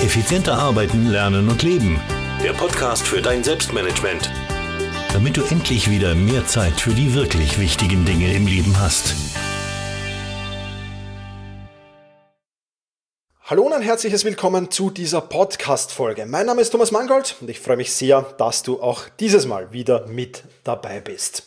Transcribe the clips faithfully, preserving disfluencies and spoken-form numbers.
Effizienter arbeiten, lernen und leben. Der Podcast für dein Selbstmanagement. Damit du endlich wieder mehr Zeit für die wirklich wichtigen Dinge im Leben hast. Hallo und ein herzliches Willkommen zu dieser Podcast-Folge. Mein Name ist Thomas Mangold und ich freue mich sehr, dass du auch dieses Mal wieder mit dabei bist.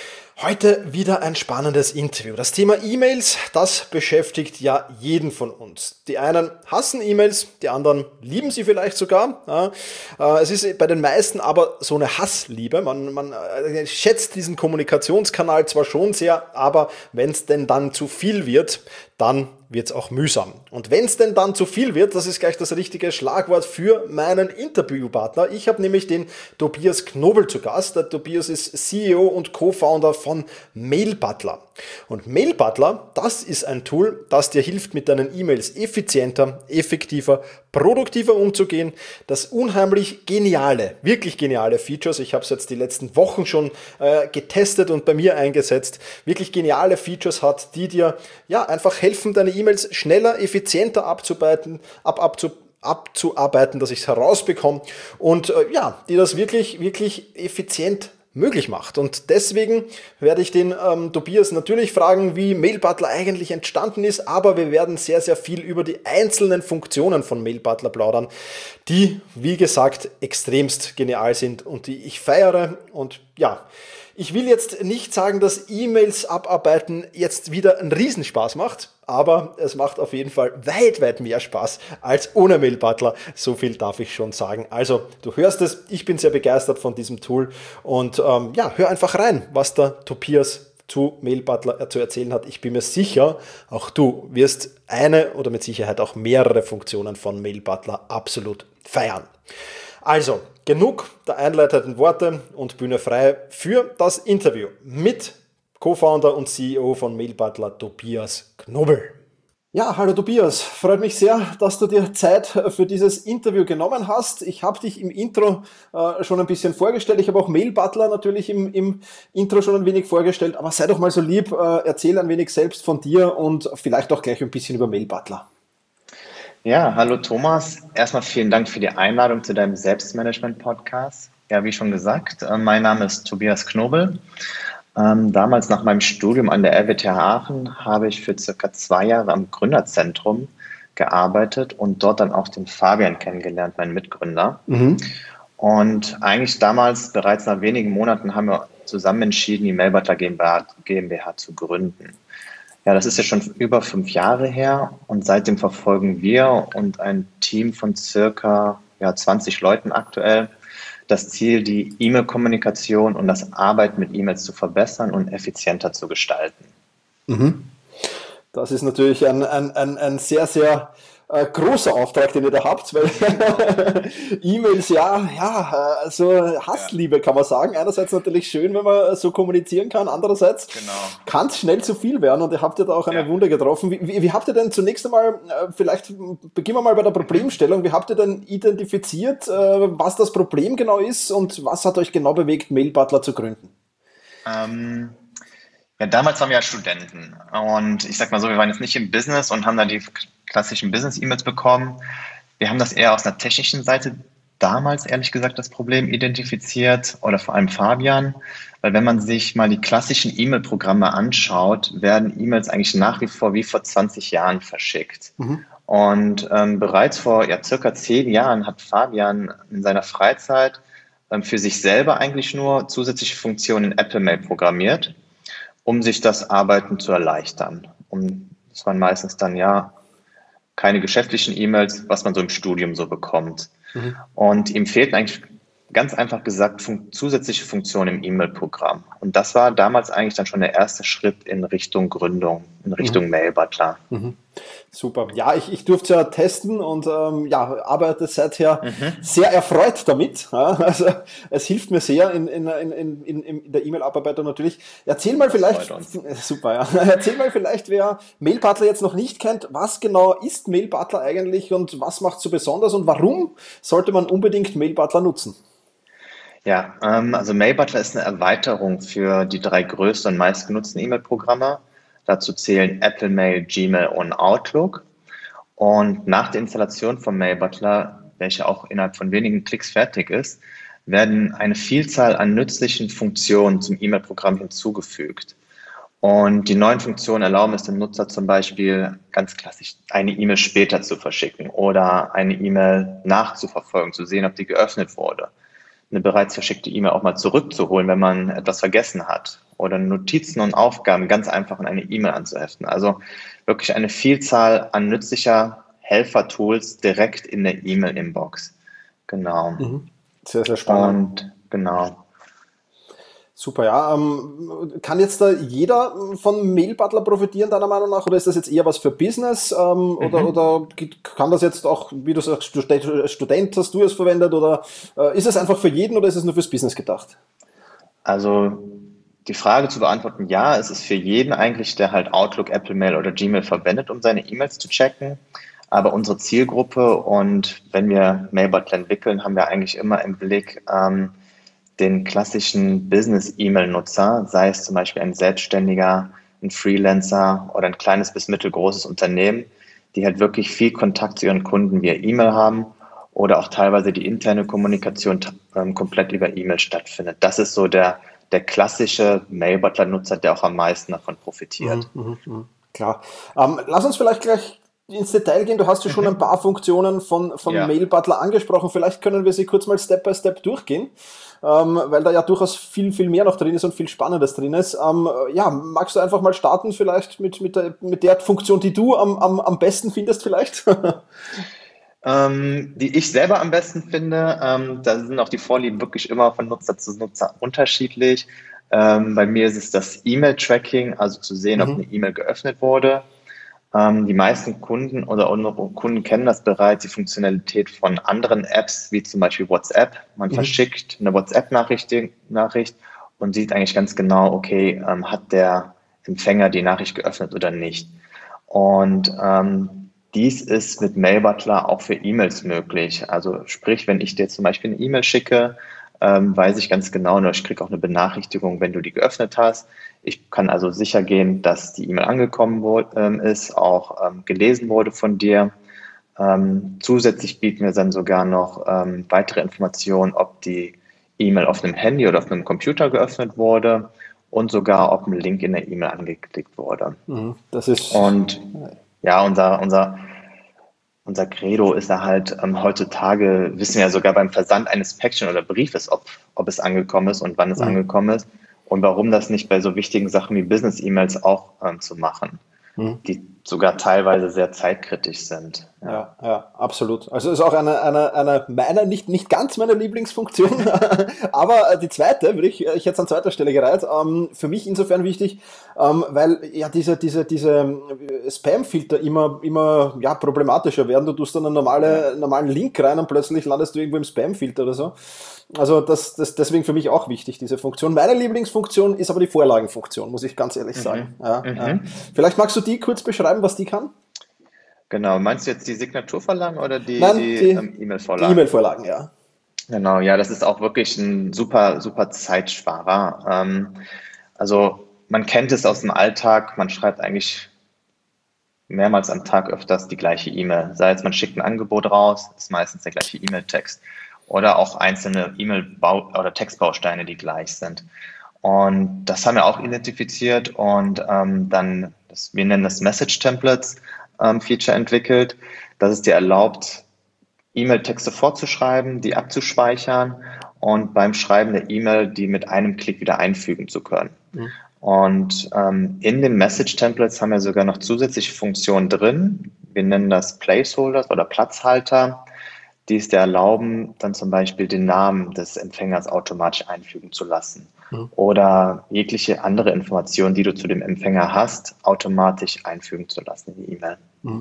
Heute wieder ein spannendes Interview. Das Thema E-Mails, das beschäftigt ja jeden von uns. Die einen hassen E-Mails, die anderen lieben sie vielleicht sogar. Ja, es ist bei den meisten aber so eine Hassliebe. Man, man schätzt diesen Kommunikationskanal zwar schon sehr, aber wenn es denn dann zu viel wird, dann wird es auch mühsam. Und wenn es denn dann zu viel wird, das ist gleich das richtige Schlagwort für meinen Interviewpartner. Ich habe nämlich den Tobias Knobel zu Gast. Der Tobias ist C E O und Co-Founder von MailButler. Und MailButler, das ist ein Tool, das dir hilft, mit deinen E-Mails effizienter, effektiver, produktiver umzugehen. Das unheimlich geniale, wirklich geniale Features, ich habe es jetzt die letzten Wochen schon äh, getestet und bei mir eingesetzt, wirklich geniale Features hat, die dir ja einfach helfen, deine E-Mails schneller, effizienter abzuarbeiten, ab, abzu, abzuarbeiten, dass ich es herausbekomme und äh, ja, die das wirklich, wirklich effizient möglich macht. Und deswegen werde ich den ähm, Tobias natürlich fragen, wie MailButler eigentlich entstanden ist, aber wir werden sehr, sehr viel über die einzelnen Funktionen von MailButler plaudern, die, wie gesagt, extremst genial sind und die ich feiere. Und ja, ich will jetzt nicht sagen, dass E-Mails abarbeiten jetzt wieder einen Riesenspaß macht, aber es macht auf jeden Fall weit, weit mehr Spaß als ohne MailButler. So viel darf ich schon sagen. Also, du hörst es, ich bin sehr begeistert von diesem Tool und ähm, ja, hör einfach rein, was der Tobias zu MailButler zu erzählen hat. Ich bin mir sicher, auch du wirst eine oder mit Sicherheit auch mehrere Funktionen von MailButler absolut feiern. Also, genug der einleitenden Worte und Bühne frei für das Interview mit Co-Founder und C E O von MailButler, Tobias Knobel. Ja, hallo Tobias, freut mich sehr, dass du dir Zeit für dieses Interview genommen hast. Ich habe dich im Intro äh, schon ein bisschen vorgestellt. Ich habe auch MailButler natürlich im, im Intro schon ein wenig vorgestellt. Aber sei doch mal so lieb, äh, erzähl ein wenig selbst von dir und vielleicht auch gleich ein bisschen über MailButler. Ja, hallo Thomas. Erstmal vielen Dank für die Einladung zu deinem Selbstmanagement-Podcast. Ja, wie schon gesagt, äh, mein Name ist Tobias Knobel. Ähm, damals nach meinem Studium an der R W T H Aachen habe ich für circa zwei Jahre am Gründerzentrum gearbeitet und dort dann auch den Fabian kennengelernt, meinen Mitgründer. Mhm. Und eigentlich damals, bereits nach wenigen Monaten, haben wir zusammen entschieden, die MailButler GmbH, GmbH zu gründen. Ja, das ist ja schon über fünf Jahre her und seitdem verfolgen wir und ein Team von circa ja, zwanzig Leuten aktuell das Ziel, die E-Mail-Kommunikation und das Arbeiten mit E-Mails zu verbessern und effizienter zu gestalten. Mhm. Das ist natürlich ein, ein, ein, ein sehr, sehr äh, großer Auftrag, den ihr da habt, weil E-Mails, ja, ja, also Hassliebe kann man sagen. Einerseits natürlich schön, wenn man so kommunizieren kann, andererseits genau. Kann es schnell zu viel werden und ihr habt ja da auch eine ja. Wunder getroffen. Wie, wie, wie habt ihr denn zunächst einmal, äh, vielleicht beginnen wir mal bei der Problemstellung, wie habt ihr denn identifiziert, äh, was das Problem genau ist und was hat euch genau bewegt, MailButler zu gründen? Ähm... Ja, damals waren wir ja Studenten und ich sag mal so, wir waren jetzt nicht im Business und haben da die klassischen Business-E-Mails bekommen. Wir haben das eher aus einer technischen Seite damals, ehrlich gesagt, das Problem identifiziert oder vor allem Fabian, weil wenn man sich mal die klassischen E-Mail-Programme anschaut, werden E-Mails eigentlich nach wie vor wie vor zwanzig Jahren verschickt. Mhm. Und ähm, bereits vor ja, circa zehn Jahren hat Fabian in seiner Freizeit ähm, für sich selber eigentlich nur zusätzliche Funktionen in Apple Mail programmiert, um sich das Arbeiten zu erleichtern. Um, das waren meistens dann ja keine geschäftlichen E-Mails, was man so im Studium so bekommt. Mhm. Und ihm fehlten eigentlich ganz einfach gesagt fun- zusätzliche Funktionen im E-Mail-Programm. Und das war damals eigentlich dann schon der erste Schritt in Richtung Gründung, in Richtung mhm. MailButler. Mhm. Super. Ja, ich, ich durfte es ja testen und ähm, ja, arbeite seither mhm. sehr erfreut damit. Ja, also es hilft mir sehr in, in, in, in, in der E-Mail-Abarbeitung natürlich. Erzähl mal vielleicht, super, ja. Erzähl mal vielleicht, wer MailButler jetzt noch nicht kennt, was genau ist MailButler eigentlich und was macht es so besonders und warum sollte man unbedingt MailButler nutzen? Ja, ähm, also MailButler ist eine Erweiterung für die drei größten und meistgenutzten E-Mail-Programme. Dazu zählen Apple Mail, Gmail und Outlook. Und nach der Installation von Mailbutler, welche auch innerhalb von wenigen Klicks fertig ist, werden eine Vielzahl an nützlichen Funktionen zum E-Mail-Programm hinzugefügt. Und die neuen Funktionen erlauben es dem Nutzer zum Beispiel ganz klassisch eine E-Mail später zu verschicken oder eine E-Mail nachzuverfolgen, zu sehen, ob die geöffnet wurde. Eine bereits verschickte E-Mail auch mal zurückzuholen, wenn man etwas vergessen hat. Oder Notizen und Aufgaben ganz einfach in eine E-Mail anzuheften. Also wirklich eine Vielzahl an nützlicher Helfer-Tools direkt in der E-Mail-Inbox. Genau. Mhm. Sehr, sehr spannend. Und genau. Super, ja. Ähm, kann jetzt da jeder von Mailbutler profitieren, deiner Meinung nach? Oder ist das jetzt eher was für Business? Ähm, mhm. oder, oder kann das jetzt auch, wie du sagst, Student hast du es verwendet? Oder äh, ist es einfach für jeden oder ist es nur fürs Business gedacht? Also die Frage zu beantworten, ja, es ist für jeden eigentlich, der halt Outlook, Apple Mail oder Gmail verwendet, um seine E-Mails zu checken. Aber unsere Zielgruppe und wenn wir Mailbutler entwickeln, haben wir eigentlich immer im Blick, ähm, den klassischen Business-E-Mail-Nutzer, sei es zum Beispiel ein Selbstständiger, ein Freelancer oder ein kleines bis mittelgroßes Unternehmen, die halt wirklich viel Kontakt zu ihren Kunden via E-Mail haben oder auch teilweise die interne Kommunikation ähm, komplett über E-Mail stattfindet. Das ist so der, der klassische Mailbutler-Nutzer, der auch am meisten davon profitiert. Mhm, mh, mh. Klar. Ähm, lass uns vielleicht gleich ins Detail gehen. Du hast ja schon mhm. ein paar Funktionen von, von ja. Mailbutler angesprochen. Vielleicht können wir sie kurz mal Step by Step durchgehen. Ähm, weil da ja durchaus viel, viel mehr noch drin ist und viel Spannendes drin ist. Ähm, ja, magst du einfach mal starten vielleicht mit, mit, der, mit der Funktion, die du am, am, am besten findest vielleicht? ähm, die ich selber am besten finde, ähm, da sind auch die Vorlieben wirklich immer von Nutzer zu Nutzer unterschiedlich. Ähm, bei mir ist es das E-Mail-Tracking, also zu sehen, mhm. ob eine E-Mail geöffnet wurde. Die meisten Kunden oder unsere Kunden kennen das bereits, die Funktionalität von anderen Apps, wie zum Beispiel WhatsApp. Man mhm. verschickt eine WhatsApp-Nachricht Nachricht und sieht eigentlich ganz genau, okay, ähm, hat der Empfänger die Nachricht geöffnet oder nicht. Und ähm, dies ist mit Mailbutler auch für E-Mails möglich. Also sprich, wenn ich dir zum Beispiel eine E-Mail schicke, ähm, weiß ich ganz genau, oder ich kriege auch eine Benachrichtigung, wenn du die geöffnet hast. Ich kann also sicher gehen, dass die E-Mail angekommen wurde, ähm, ist, auch ähm, gelesen wurde von dir. Ähm, zusätzlich bieten wir dann sogar noch ähm, weitere Informationen, ob die E-Mail auf einem Handy oder auf einem Computer geöffnet wurde und sogar, ob ein Link in der E-Mail angeklickt wurde. Mhm, das ist und ja, unser, unser, unser Credo ist da halt, ähm, heutzutage wissen wir ja sogar beim Versand eines Päckchen oder Briefes, ob, ob es angekommen ist und wann es mhm. angekommen ist. Und warum das nicht bei so wichtigen Sachen wie Business-E-Mails auch ähm, zu machen, hm. die sogar teilweise sehr zeitkritisch sind. Ja, ja, ja, absolut. Also ist auch eine, eine, eine meiner, nicht, nicht ganz meine Lieblingsfunktion, aber die zweite, würde ich, ich jetzt an zweiter Stelle gereiht, ähm, für mich insofern wichtig, ähm, weil ja diese, diese, diese Spam-Filter immer, immer ja, problematischer werden. Du tust dann einen normale, normalen Link rein und plötzlich landest du irgendwo im Spam-Filter oder so. Also das, das deswegen für mich auch wichtig, diese Funktion. Meine Lieblingsfunktion ist aber die Vorlagenfunktion, muss ich ganz ehrlich sagen. Mhm. Ja, mhm. Ja. Vielleicht magst du die kurz beschreiben, was die kann? Genau, meinst du jetzt die Signaturvorlagen oder die, Nein, die, die ähm, E-Mail-Vorlagen? Die E-Mail-Vorlagen, ja. Genau, ja, das ist auch wirklich ein super, super Zeitsparer. Ähm, also man kennt es aus dem Alltag, man schreibt eigentlich mehrmals am Tag öfters die gleiche E-Mail. Sei es, man schickt ein Angebot raus, ist meistens der gleiche E-Mail-Text. Oder auch einzelne E-Mail-Bau- oder Textbausteine, die gleich sind. Und das haben wir auch identifiziert und ähm, dann, das, wir nennen das Message-Templates ähm, Feature entwickelt, das es dir erlaubt, E-Mail-Texte vorzuschreiben, die abzuspeichern und beim Schreiben der E-Mail die mit einem Klick wieder einfügen zu können. Mhm. Und ähm, in den Message-Templates haben wir sogar noch zusätzliche Funktionen drin. Wir nennen das Placeholders oder Platzhalter, die es dir erlauben, dann zum Beispiel den Namen des Empfängers automatisch einfügen zu lassen. Mhm. Oder jegliche andere Informationen, die du zu dem Empfänger hast, automatisch einfügen zu lassen in die E-Mail. Mhm.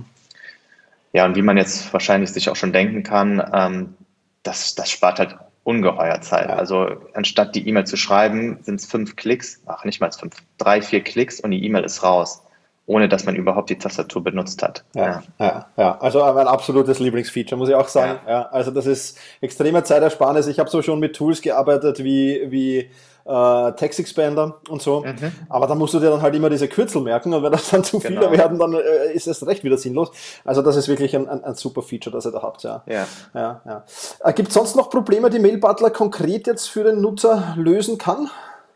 Ja, und wie man jetzt wahrscheinlich sich auch schon denken kann, ähm, das, das spart halt ungeheuer Zeit. Ja. Also anstatt die E-Mail zu schreiben, sind es fünf Klicks, ach nicht mal fünf, drei, vier Klicks und die E-Mail ist raus, ohne dass man überhaupt die Tastatur benutzt hat. Ja, ja, ja, ja. Also mein absolutes Lieblingsfeature, muss ich auch sagen. Ja. Ja, also das ist extreme Zeitersparnis. Ich habe so schon mit Tools gearbeitet wie, wie äh, Text Expander und so. Mhm. Aber da musst du dir dann halt immer diese Kürzel merken und wenn das dann zu viele Genau. werden, dann äh, ist es recht wieder sinnlos. Also das ist wirklich ein, ein, ein super Feature, das ihr da habt. Ja. Ja. Ja, ja. Äh, gibt es sonst noch Probleme, die Mail Butler konkret jetzt für den Nutzer lösen kann?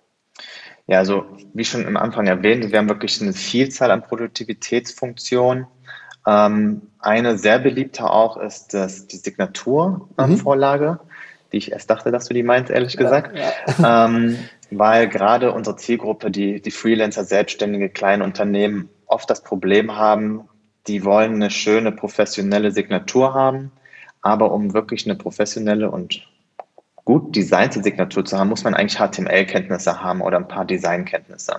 Ja, also wie schon am Anfang erwähnt, wir haben wirklich eine Vielzahl an Produktivitätsfunktionen. Ähm, eine sehr beliebte auch ist das, die Signaturvorlage, mhm. die ich erst dachte, dass du die meinst, ehrlich gesagt. Ja, ja. Ähm, weil gerade unsere Zielgruppe, die, die Freelancer, Selbstständige, kleine Unternehmen, oft das Problem haben, die wollen eine schöne professionelle Signatur haben, aber um wirklich eine professionelle und gut designte Signatur zu haben, muss man eigentlich H T M L-Kenntnisse haben oder ein paar Designkenntnisse.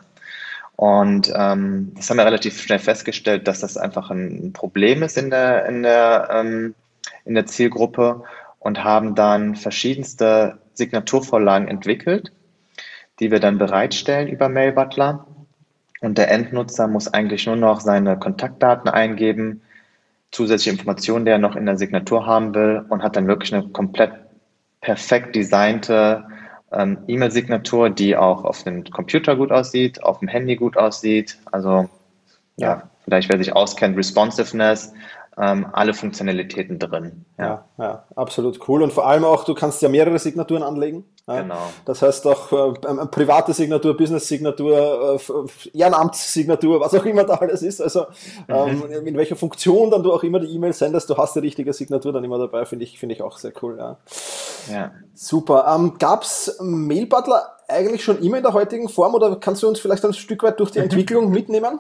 Und ähm, das haben wir relativ schnell festgestellt, dass das einfach ein Problem ist in der, in der, ähm, in der Zielgruppe und haben dann verschiedenste Signaturvorlagen entwickelt, die wir dann bereitstellen über Mail Butler. Und der Endnutzer muss eigentlich nur noch seine Kontaktdaten eingeben, zusätzliche Informationen, die er noch in der Signatur haben will, und hat dann wirklich eine komplett perfekt designte ähm, E-Mail-Signatur, die auch auf dem Computer gut aussieht, auf dem Handy gut aussieht. Also ja, ja vielleicht wer sich auskennt, Responsiveness, ähm, alle Funktionalitäten drin. Ja. Ja, ja, absolut cool. Und vor allem auch, du kannst ja mehrere Signaturen anlegen. Ja. Genau. Das heißt auch äh, eine private Signatur, Business-Signatur, äh, Ehrenamtssignatur, was auch immer da alles ist. Also ähm, mhm. in welcher Funktion dann du auch immer die E-Mail sendest, du hast die richtige Signatur dann immer dabei, finde ich, finde ich auch sehr cool. Ja. Ja. Super. Ähm, Gab es Mail Butler eigentlich schon immer in der heutigen Form oder kannst du uns vielleicht ein Stück weit durch die Entwicklung mitnehmen?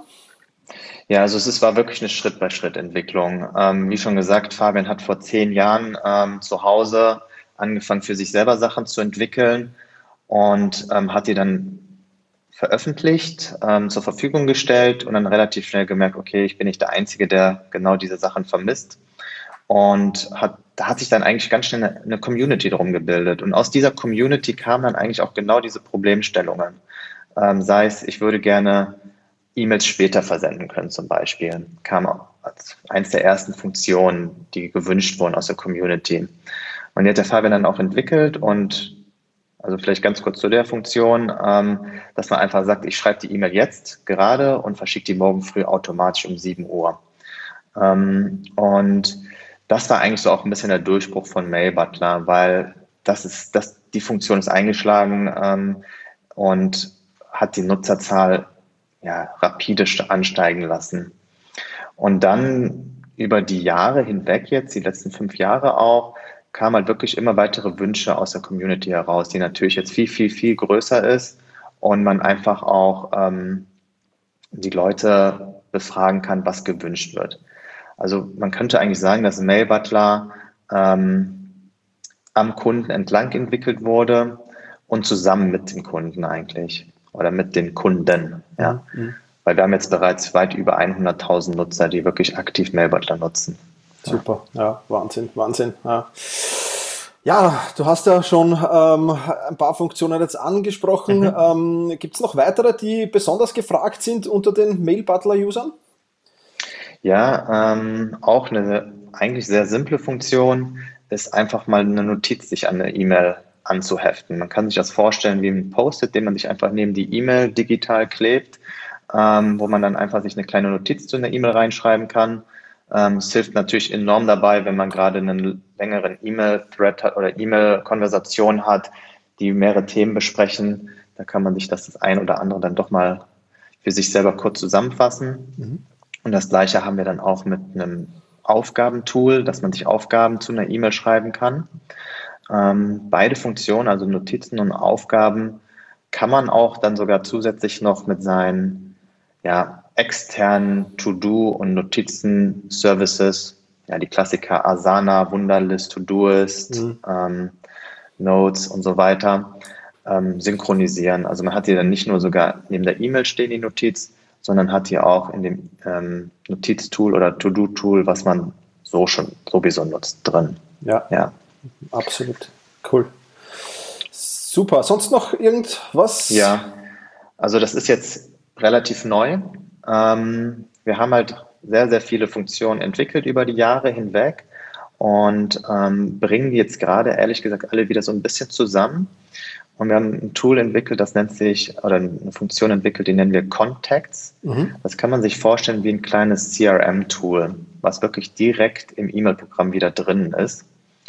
Ja, also es war wirklich eine Schritt-bei-Schritt-Entwicklung. Ähm, wie schon gesagt, Fabian hat vor zehn Jahren ähm, zu Hause angefangen, für sich selber Sachen zu entwickeln und ähm, hat die dann veröffentlicht, ähm, zur Verfügung gestellt und dann relativ schnell gemerkt, okay, ich bin nicht der Einzige, der genau diese Sachen vermisst. Und hat, da hat sich dann eigentlich ganz schnell eine, eine Community drum gebildet. Und aus dieser Community kamen dann eigentlich auch genau diese Problemstellungen. Ähm, sei es, ich würde gerne E-Mails später versenden können zum Beispiel, kam als eins der ersten Funktionen, die gewünscht wurden aus der Community. Und die hat der Fabian dann auch entwickelt und also vielleicht ganz kurz zu der Funktion, ähm, dass man einfach sagt, ich schreibe die E-Mail jetzt gerade und verschicke die morgen früh automatisch um sieben Uhr. Ähm, und das war eigentlich so auch ein bisschen der Durchbruch von Mail Butler, weil das ist, das, die Funktion ist eingeschlagen ähm, und hat die Nutzerzahl ja, rapide ansteigen lassen. Und dann über die Jahre hinweg jetzt, die letzten fünf Jahre auch, kamen halt wirklich immer weitere Wünsche aus der Community heraus, die natürlich jetzt viel, viel, viel größer ist und man einfach auch ähm, die Leute befragen kann, was gewünscht wird. Also man könnte eigentlich sagen, dass Mail Butler ähm, am Kunden entlang entwickelt wurde und zusammen mit dem Kunden eigentlich oder mit den Kunden. Ja. Mhm. Weil wir haben jetzt bereits weit über hunderttausend Nutzer, die wirklich aktiv Mail Butler nutzen. Super, ja, Wahnsinn, Wahnsinn. Ja. Ja, du hast ja schon ähm, ein paar Funktionen jetzt angesprochen. Mhm. Ähm, gibt es noch weitere, die besonders gefragt sind unter den Mail Butler-Usern? Ja, ähm, auch eine eigentlich sehr simple Funktion ist einfach mal eine Notiz sich an eine E-Mail anzuheften. Man kann sich das vorstellen wie ein Post-it, den man sich einfach neben die E-Mail digital klebt, ähm, wo man dann einfach sich eine kleine Notiz zu einer E-Mail reinschreiben kann. Ähm, es hilft natürlich enorm dabei, wenn man gerade einen längeren E-Mail-Thread hat oder E-Mail-Konversation hat, die mehrere Themen besprechen. Da kann man sich das, das ein oder andere dann doch mal für sich selber kurz zusammenfassen. Mhm. Und das Gleiche haben wir dann auch mit einem Aufgabentool, dass man sich Aufgaben zu einer E-Mail schreiben kann. Ähm, beide Funktionen, also Notizen und Aufgaben, kann man auch dann sogar zusätzlich noch mit seinen ja, externen To-Do- und Notizen-Services, ja, die Klassiker Asana, Wunderlist, To-Doist, mhm. ähm, Notes und so weiter, ähm, synchronisieren. Also man hat die dann nicht nur sogar neben der E-Mail stehen, die Notiz, sondern hat die auch in dem ähm, Notiztool oder To-Do-Tool, was man so schon sowieso nutzt, drin. Ja, ja. Absolut. Cool. Super. Sonst noch irgendwas? Ja, also das ist jetzt relativ neu. Ähm, wir haben halt sehr, sehr viele Funktionen entwickelt über die Jahre hinweg und ähm, bringen die jetzt gerade, ehrlich gesagt, alle wieder so ein bisschen zusammen. Und wir haben ein Tool entwickelt, das nennt sich, oder eine Funktion entwickelt, die nennen wir Contacts. Mhm. Das kann man sich vorstellen wie ein kleines C R M-Tool, was wirklich direkt im E-Mail-Programm wieder drin ist.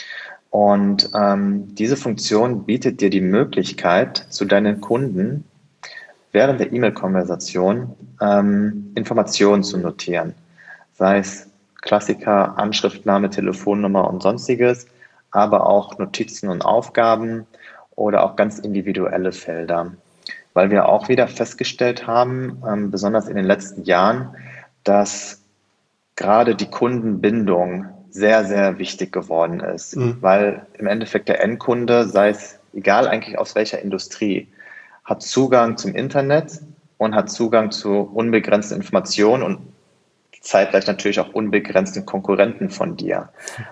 Und ähm, diese Funktion bietet dir die Möglichkeit, zu deinen Kunden während der E-Mail-Konversation ähm, Informationen zu notieren. Sei es Klassiker, Anschriftname, Telefonnummer und sonstiges, aber auch Notizen und Aufgaben oder auch ganz individuelle Felder. Weil wir auch wieder festgestellt haben, ähm, besonders in den letzten Jahren, dass gerade die Kundenbindung sehr, sehr wichtig geworden ist. Mhm. Weil im Endeffekt der Endkunde, sei es egal eigentlich aus welcher Industrie, hat Zugang zum Internet und hat Zugang zu unbegrenzten Informationen und zeitgleich natürlich auch unbegrenzten Konkurrenten von dir.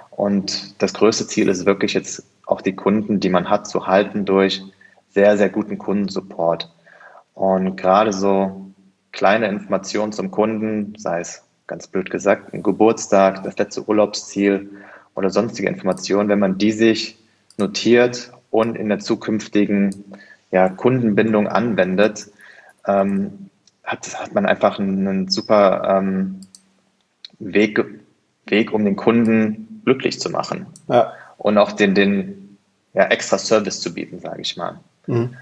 Und das größte Ziel ist wirklich jetzt auch die Kunden, die man hat, zu halten durch sehr, sehr guten Kundensupport. Und gerade so kleine Informationen zum Kunden, sei es ganz blöd gesagt, ein Geburtstag, das letzte Urlaubsziel oder sonstige Informationen, wenn man die sich notiert und in der zukünftigen ja, Kundenbindung anwendet, ähm, hat, hat man einfach einen, einen super ähm, Weg, Weg, um den Kunden glücklich zu machen. Ja. Und auch den, den ja, extra Service zu bieten, sage ich mal. Mhm.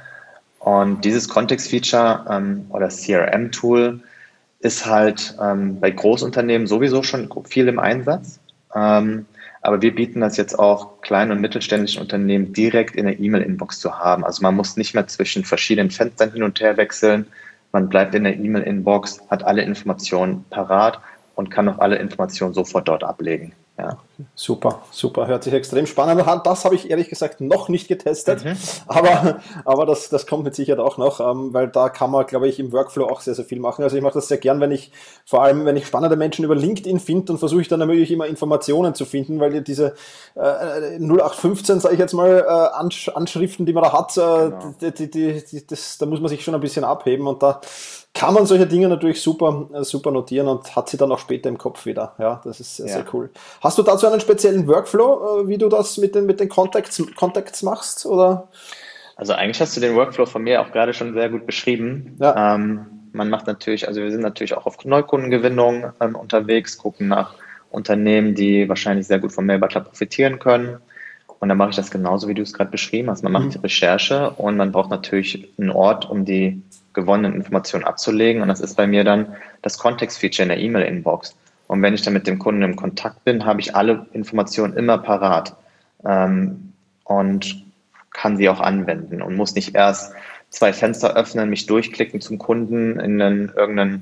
Und dieses Context-Feature ähm, oder C R M-Tool ist halt ähm, bei Großunternehmen sowieso schon viel im Einsatz. Ähm, aber wir bieten das jetzt auch kleinen und mittelständischen Unternehmen direkt in der E-Mail-Inbox zu haben. Also man muss nicht mehr zwischen verschiedenen Fenstern hin und her wechseln. Man bleibt in der E-Mail-Inbox, hat alle Informationen parat und kann auch alle Informationen sofort dort ablegen. Ja. Super, super. Hört sich extrem spannend an. Das habe ich ehrlich gesagt noch nicht getestet, mhm. aber, aber das, das kommt mit Sicherheit auch noch, ähm, weil da kann man, glaube ich, im Workflow auch sehr, sehr viel machen. Also ich mache das sehr gern, wenn ich, vor allem wenn ich spannende Menschen über LinkedIn finde, dann versuche ich dann natürlich immer Informationen zu finden, weil diese äh, null acht fünfzehn, sage ich jetzt mal, äh, Ansch- Anschriften, die man da hat, äh, genau. die, die, die, die, das, da muss man sich schon ein bisschen abheben und da kann man solche Dinge natürlich super, super notieren und hat sie dann auch später im Kopf wieder. Ja, das ist sehr, ja. sehr cool. Hast du dazu einen speziellen Workflow, wie du das mit den, mit den Contacts, Contacts machst? Oder? Also eigentlich hast du den Workflow von mir auch gerade schon sehr gut beschrieben. Ja. Ähm, man macht natürlich, also wir sind natürlich auch auf Neukundengewinnung ähm, unterwegs, gucken nach Unternehmen, die wahrscheinlich sehr gut vom Mailbutler profitieren können. Und dann mache ich das genauso, wie du es gerade beschrieben hast. Man macht mhm. die Recherche und man braucht natürlich einen Ort, um die gewonnenen Informationen abzulegen. Und das ist bei mir dann das Context-Feature in der E-Mail-Inbox. Und wenn ich dann mit dem Kunden im Kontakt bin, habe ich alle Informationen immer parat ähm, und kann sie auch anwenden und muss nicht erst zwei Fenster öffnen, mich durchklicken zum Kunden in einen, irgendein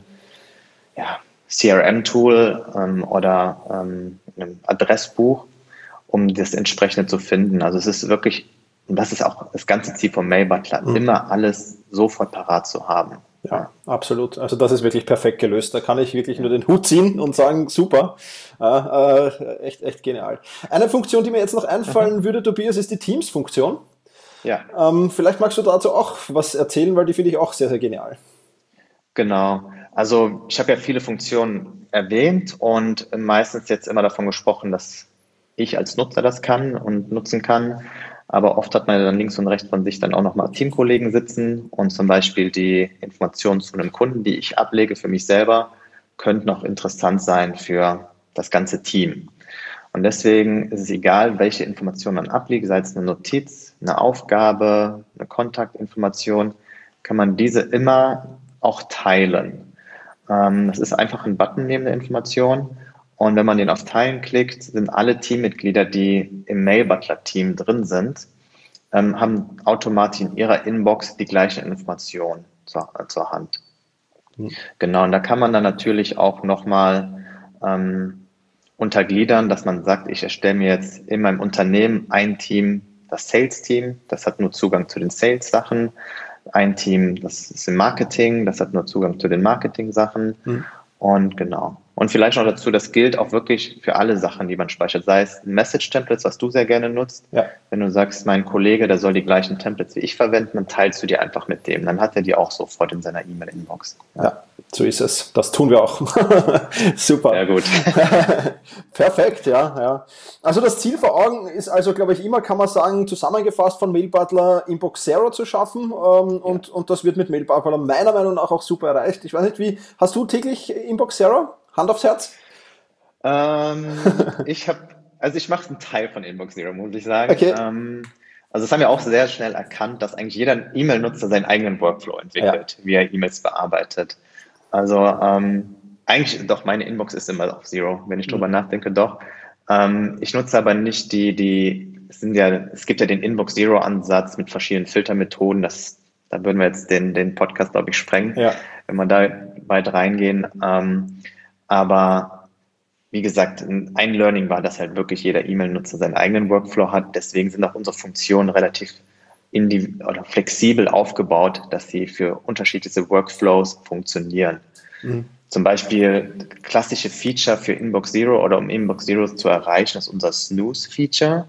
ja, C R M-Tool ähm, oder ähm, einem Adressbuch, um das entsprechende zu finden. Also es ist wirklich, und das ist auch das ganze Ziel vom Mailbutler, mhm. immer alles sofort parat zu haben. Ja, absolut. Also das ist wirklich perfekt gelöst. Da kann ich wirklich nur den Hut ziehen und sagen, super, äh, äh, echt, echt genial. Eine Funktion, die mir jetzt noch einfallen mhm. würde, Tobias, ist die Teams-Funktion. Ja. Ähm, vielleicht magst du dazu auch was erzählen, weil die finde ich auch sehr, sehr genial. Genau. Also ich habe ja viele Funktionen erwähnt und meistens jetzt immer davon gesprochen, dass ich als Nutzer das kann und nutzen kann. Aber oft hat man dann links und rechts von sich dann auch nochmal Teamkollegen sitzen und zum Beispiel die Informationen zu einem Kunden, die ich ablege für mich selber, könnten auch interessant sein für das ganze Team. Und deswegen ist es egal, welche Informationen man ablegt, sei es eine Notiz, eine Aufgabe, eine Kontaktinformation, kann man diese immer auch teilen. Das ist einfach ein Button neben der Information. Und wenn man den auf Teilen klickt, sind alle Teammitglieder, die im Mailbutler-Team drin sind, ähm, haben automatisch in ihrer Inbox die gleiche Information zur, äh, zur Hand. Mhm. Genau, und da kann man dann natürlich auch nochmal ähm, untergliedern, dass man sagt, ich erstelle mir jetzt in meinem Unternehmen ein Team, das Sales-Team, das hat nur Zugang zu den Sales-Sachen, ein Team, das ist im Marketing, das hat nur Zugang zu den Marketing-Sachen. Mhm. Und genau. Und vielleicht noch dazu, das gilt auch wirklich für alle Sachen, die man speichert, sei es Message-Templates, was du sehr gerne nutzt. Ja. Wenn du sagst, mein Kollege, der soll die gleichen Templates wie ich verwenden, dann teilst du die einfach mit dem. Dann hat er die auch sofort in seiner E-Mail-Inbox. Ja. ja, so ist es. Das tun wir auch. Super. Sehr gut. Perfekt, ja, ja. Also das Ziel vor Augen ist also, glaube ich, immer, kann man sagen, zusammengefasst von Mailbutler Inbox Zero zu schaffen ähm, und, ja. und das wird mit Mailbutler meiner Meinung nach auch super erreicht. Ich weiß nicht, wie, hast du täglich Inbox Zero? Hand aufs Herz? Ähm, ich habe, also ich mache einen Teil von Inbox Zero, muss ich sagen. Okay. Ähm, also das haben wir auch sehr schnell erkannt, dass eigentlich jeder E-Mail-Nutzer seinen eigenen Workflow entwickelt, ja. wie er E-Mails bearbeitet. Also ähm, eigentlich doch, meine Inbox ist immer auf Zero, wenn ich mhm. drüber nachdenke, doch. Ähm, ich nutze aber nicht die, die, es sind ja, es gibt ja den Inbox Zero-Ansatz mit verschiedenen Filtermethoden, das, da würden wir jetzt den, den Podcast, glaube ich, sprengen, ja. wenn wir da weit reingehen. Ähm, aber wie gesagt, ein Learning war, dass halt wirklich jeder E-Mail-Nutzer seinen eigenen Workflow hat. Deswegen sind auch unsere Funktionen relativ indiv- oder flexibel aufgebaut, dass sie für unterschiedliche Workflows funktionieren. Mhm. Zum Beispiel klassische Feature für Inbox Zero oder um Inbox Zero zu erreichen, ist unser Snooze-Feature,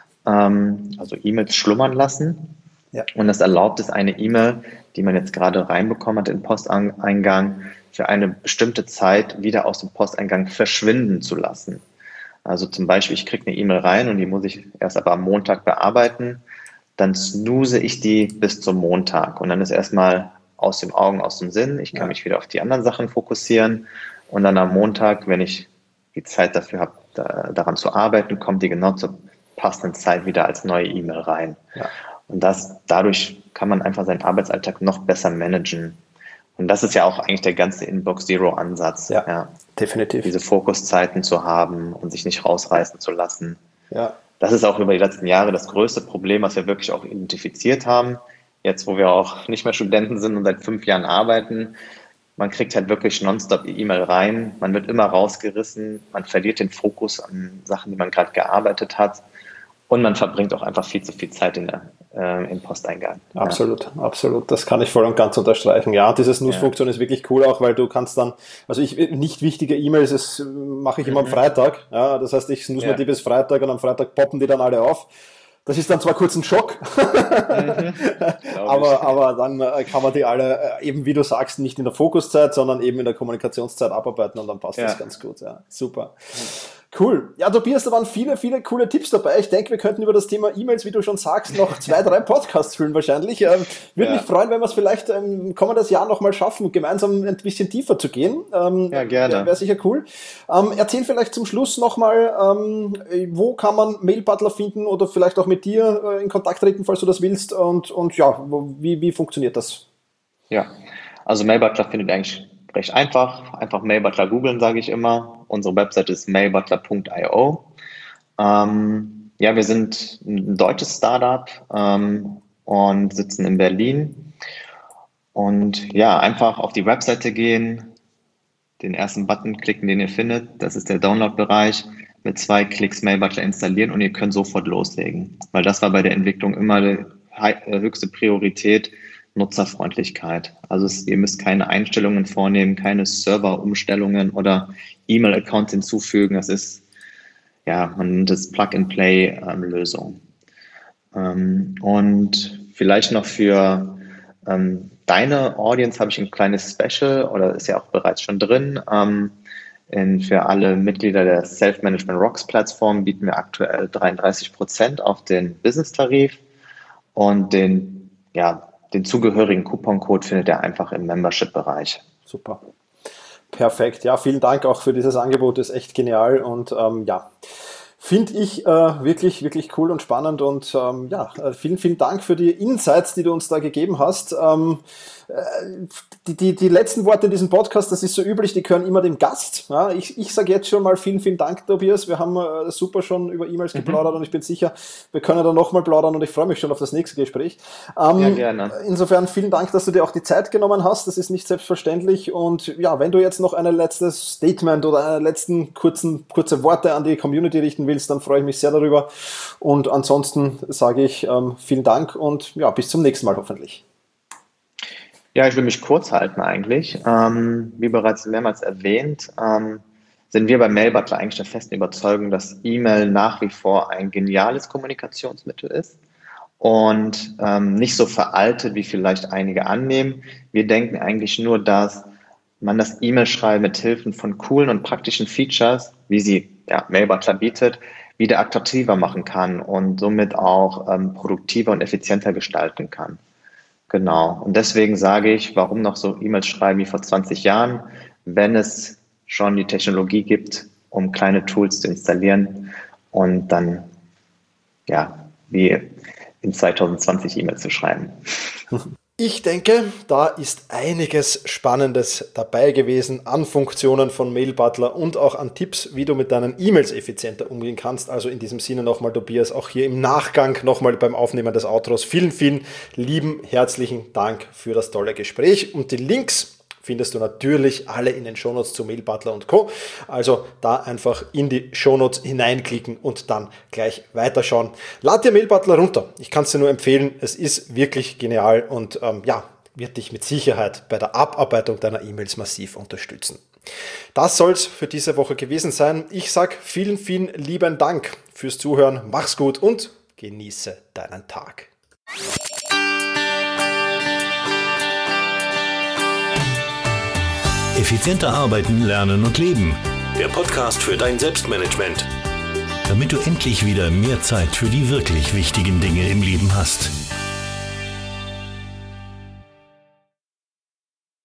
ähm, also E-Mails schlummern lassen. Ja. Und das erlaubt es, eine E-Mail, die man jetzt gerade reinbekommen hat in den Posteingang, für eine bestimmte Zeit wieder aus dem Posteingang verschwinden zu lassen. Also zum Beispiel, ich kriege eine E-Mail rein und die muss ich erst aber am Montag bearbeiten. Dann snooze ich die bis zum Montag und dann ist erstmal aus den Augen, aus dem Sinn. Ich kann ja. mich wieder auf die anderen Sachen fokussieren und dann am Montag, wenn ich die Zeit dafür habe, da, daran zu arbeiten, kommt die genau zur passenden Zeit wieder als neue E-Mail rein. Ja. Und das, dadurch kann man einfach seinen Arbeitsalltag noch besser managen. Und das ist ja auch eigentlich der ganze Inbox Zero-Ansatz. Ja, ja, definitiv. Diese Fokuszeiten zu haben und sich nicht rausreißen zu lassen. Ja. Das ist auch über die letzten Jahre das größte Problem, was wir wirklich auch identifiziert haben. Jetzt, wo wir auch nicht mehr Studenten sind und seit fünf Jahren arbeiten, man kriegt halt wirklich nonstop E-Mail rein, man wird immer rausgerissen, man verliert den Fokus an Sachen, die man gerade gearbeitet hat. Und man verbringt auch einfach viel zu viel Zeit in der, äh, im Posteingang. Absolut, ja. absolut. Das kann ich voll und ganz unterstreichen. Ja, diese Snooze-Funktion ja. ist wirklich cool auch, weil du kannst dann, also ich, nicht wichtige E-Mails, das mache ich immer mhm. am Freitag. Ja, das heißt, ich snooze ja. mir die bis Freitag und am Freitag poppen die dann alle auf. Das ist dann zwar kurz ein Schock, mhm. aber, aber dann kann man die alle, eben wie du sagst, nicht in der Fokuszeit, sondern eben in der Kommunikationszeit abarbeiten und dann passt ja. das ganz gut. Ja, super. Mhm. Cool. Ja, Tobias, da waren viele, viele coole Tipps dabei. Ich denke, wir könnten über das Thema E-Mails, wie du schon sagst, noch zwei, drei Podcasts füllen wahrscheinlich. Ähm, würde ja. mich freuen, wenn wir es vielleicht ähm, kommendes Jahr nochmal schaffen, gemeinsam ein bisschen tiefer zu gehen. Ähm, ja, gerne. Wäre wär sicher cool. Ähm, erzähl vielleicht zum Schluss nochmal, ähm, wo kann man Mailbutler finden oder vielleicht auch mit dir äh, in Kontakt treten, falls du das willst. Und, und ja, wo, wie, wie funktioniert das? Ja, also Mailbutler findet ihr eigentlich recht einfach. Einfach Mailbutler googeln, sage ich immer. Unsere Website ist mailbutler punkt io. Ähm, ja, wir sind ein deutsches Startup ähm, und sitzen in Berlin. Und ja, einfach auf die Webseite gehen, den ersten Button klicken, den ihr findet. Das ist der Download-Bereich. Mit zwei Klicks Mailbutler installieren und ihr könnt sofort loslegen. Weil das war bei der Entwicklung immer die höchste Priorität, Nutzerfreundlichkeit. Also es, ihr müsst keine Einstellungen vornehmen, keine Serverumstellungen oder E-Mail-Accounts hinzufügen. Das ist, ja, man nennt es Plug-and-Play-Lösung. Ähm, und vielleicht noch für ähm, deine Audience habe ich ein kleines Special, oder ist ja auch bereits schon drin. Ähm, in, für alle Mitglieder der Self-Management Rocks Plattform bieten wir aktuell dreiunddreißig Prozent auf den Business-Tarif und den, ja, den zugehörigen Couponcode findet ihr einfach im Membership-Bereich. Super. Perfekt. Ja, vielen Dank auch für dieses Angebot. Das ist echt genial und ähm, ja, finde ich äh, wirklich, wirklich cool und spannend und ähm, ja, vielen, vielen Dank für die Insights, die du uns da gegeben hast. Ähm, Die, die, die letzten Worte in diesem Podcast, das ist so üblich, die gehören immer dem Gast. Ja, ich ich sage jetzt schon mal vielen, vielen Dank, Tobias. Wir haben äh, super schon über E-Mails geplaudert mhm. und ich bin sicher, wir können da nochmal plaudern und ich freue mich schon auf das nächste Gespräch. Ähm, ja, gerne. Insofern vielen Dank, dass du dir auch die Zeit genommen hast. Das ist nicht selbstverständlich. Und ja, wenn du jetzt noch ein letztes Statement oder eine letzten kurzen, kurze Worte an die Community richten willst, dann freue ich mich sehr darüber. Und ansonsten sage ich ähm, vielen Dank und ja, bis zum nächsten Mal hoffentlich. Ja, ich will mich kurz halten eigentlich. Ähm, wie bereits mehrmals erwähnt, ähm, sind wir bei Mailbutler eigentlich der festen Überzeugung, dass E-Mail nach wie vor ein geniales Kommunikationsmittel ist und ähm, nicht so veraltet, wie vielleicht einige annehmen. Wir denken eigentlich nur, dass man das E-Mail-Schreiben mit Hilfe von coolen und praktischen Features, wie sie ja, Mailbutler bietet, wieder attraktiver machen kann und somit auch ähm, produktiver und effizienter gestalten kann. Genau. Und deswegen sage ich, warum noch so E-Mails schreiben wie vor zwanzig Jahren, wenn es schon die Technologie gibt, um kleine Tools zu installieren und dann, ja, wie in zwanzig zwanzig E-Mails zu schreiben. Ich denke, da ist einiges Spannendes dabei gewesen an Funktionen von Mailbutler und auch an Tipps, wie du mit deinen E-Mails effizienter umgehen kannst. Also in diesem Sinne nochmal, Tobias, auch hier im Nachgang nochmal beim Aufnehmen des Outros. Vielen, vielen lieben, herzlichen Dank für das tolle Gespräch und die Links findest du natürlich alle in den Shownotes zu Mailbutler und Co. Also da einfach in die Shownotes hineinklicken und dann gleich weiterschauen. Lad dir Mailbutler runter. Ich kann es dir nur empfehlen. Es ist wirklich genial und ähm, ja, wird dich mit Sicherheit bei der Abarbeitung deiner E-Mails massiv unterstützen. Das soll es für diese Woche gewesen sein. Ich sage vielen, vielen lieben Dank fürs Zuhören. Mach's gut und genieße deinen Tag. Effizienter arbeiten, lernen und leben. Der Podcast für dein Selbstmanagement. Damit du endlich wieder mehr Zeit für die wirklich wichtigen Dinge im Leben hast.